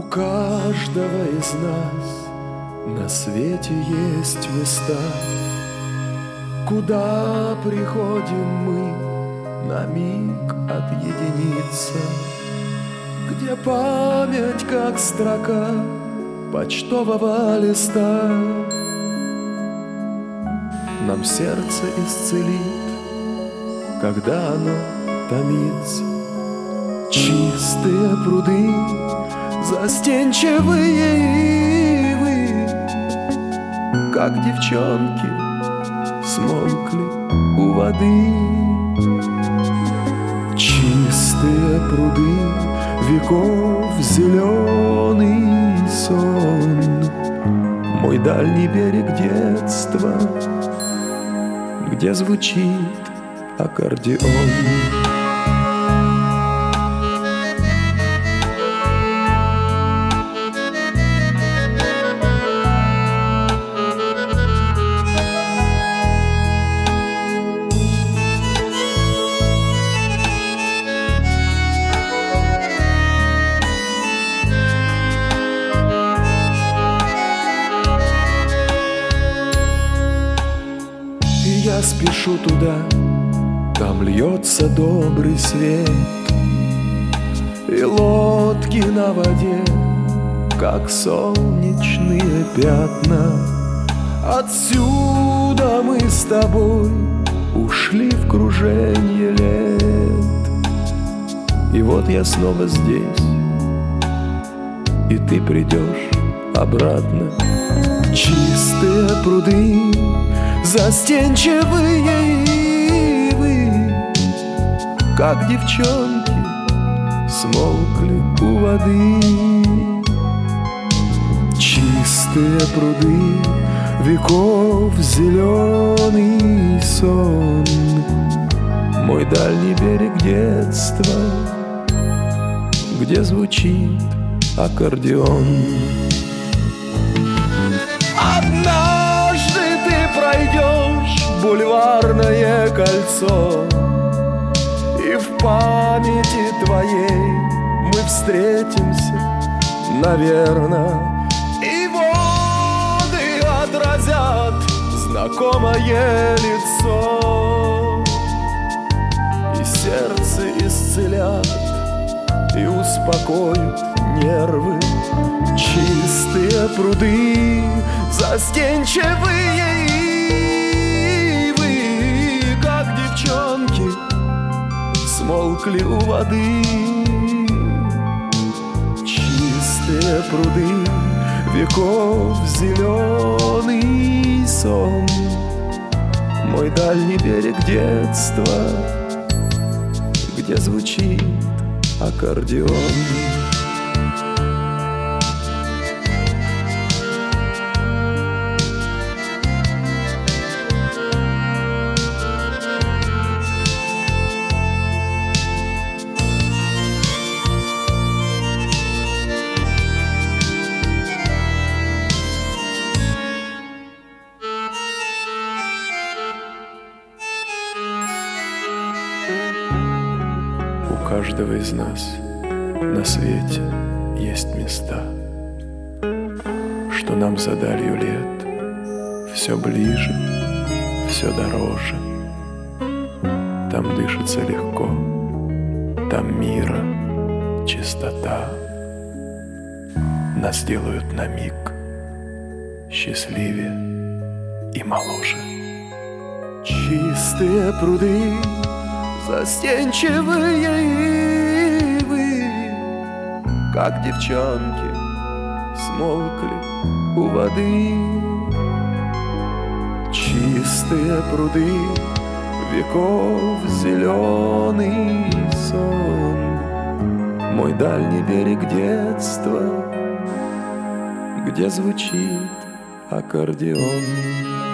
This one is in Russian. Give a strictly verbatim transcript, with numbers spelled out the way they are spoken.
каждого из нас на свете есть места, куда приходим мы на миг отъединиться, где память, как строка почтового листа, нам сердце исцелит, когда оно томится. Чистые пруды, застенчивые ивы, как девчонки, смолкли у воды. Чистые пруды, веков зеленый сон, мой дальний берег детства, где звучит аккордеон. Я спешу туда, там льется добрый свет, и лодки на воде, как солнечные пятна. Отсюда мы с тобой ушли в круженье лет, и вот я снова здесь, и ты придешь обратно. Чистые пруды, застенчивые ивы, как девчонки, смолкли у воды. Чистые пруды, веков зеленый сон, мой дальний берег детства, где звучит аккордеон. Однажды ты пройдешь бульварное кольцо, и в памяти твоей мы встретимся, наверно, и воды отразят знакомое лицо, и сердце исцелят, и успокоят нервы. Чистые пруды, застенчивые ивы, как девчонки, смолкли у воды. Чистые пруды, веков зеленый сон, мой дальний берег детства, где звучит аккордеон. У каждого из нас на свете есть места, что нам за далью лет все ближе, все дороже. Там дышится легко, там мира чистота. Нас делают на миг счастливее и моложе. Чистые пруды, застенчивые ивы, как девчонки, смолкли у воды. Чистые пруды, веков зеленый сон, мой дальний берег детства, где звучит аккордеон.